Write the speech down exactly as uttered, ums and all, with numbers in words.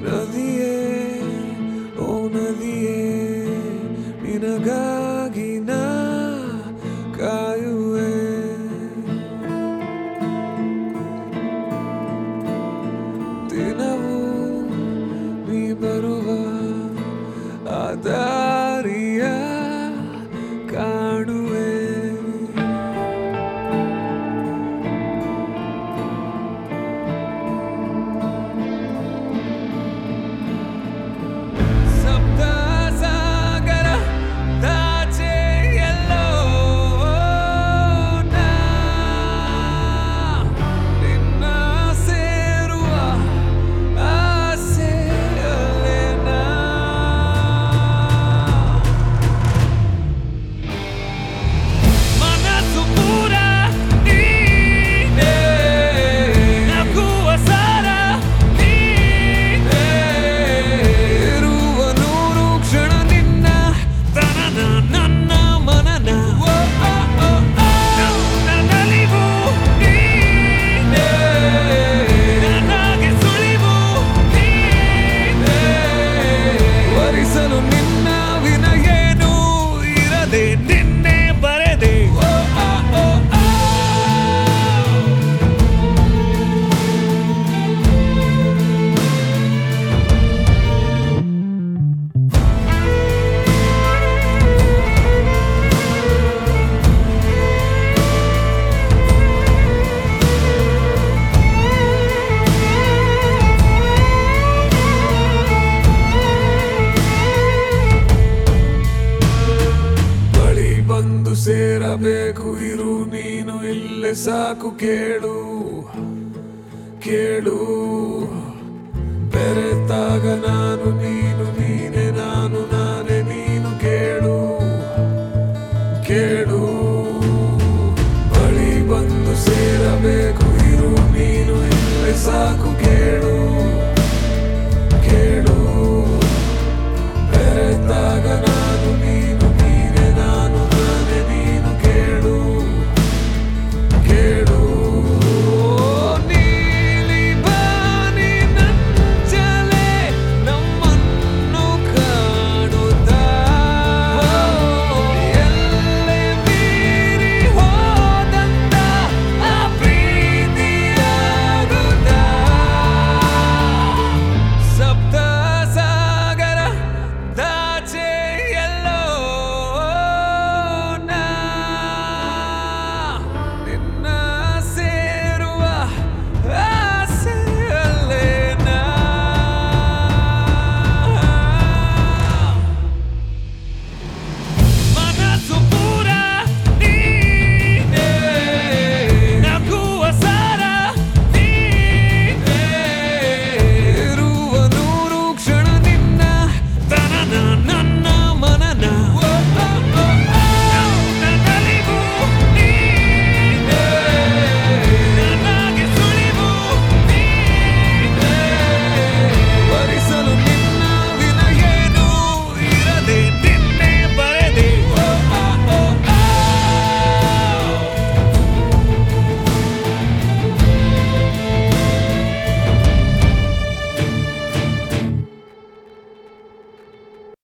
ನದಿಯೇ ಓ ನದಿಯೇ ನಿನಗಾಗಿ ನಾ ಕಾಯುವೆ ದಿನವೂ ನೀ ಬರುವ ಆ ದಾರಿಯ ಕಾಣುವೆ ಸಪ್ತ ಸಾಗರ ದಾಚೆ ಎಲ್ಲೋ ನಾ ನಿನ್ನ ಸೇರುವ ಆಸೆಯಲ್ಲೇ ನಾ ಮನಸ್ಸು ಪೂರ ನೀನೇ ನಗುವ ಸಾರ ನೀನೇ ಇರುವ ನೂರು ಕ್ಷಣ ನಿನ್ನ ತನನ ನನ್ನ ಮನನ ಓ, ಓ, ಓ, ಓ. ನನ್ನ ನಲಿವು ನೀನೇ ನನಗೆ ಸುಳಿವು ನೀನೇ ವರಿಸಲು ನಿನ್ನ ವಿನಯೇನು ಇರದೆ ನಿನ್ನೆ ಬರೆದೆ ಓ, ಓ, ಓ, ಓ. ಬಳಿ ಬಂದು ಸೇರಬೇಕು ಇರು ನೀನು ಇಲ್ಲೇ ಸಾಕು ಕೇಳು ಕೇಳು ಬೆರೆತಾಗ ನಾನು ನೀ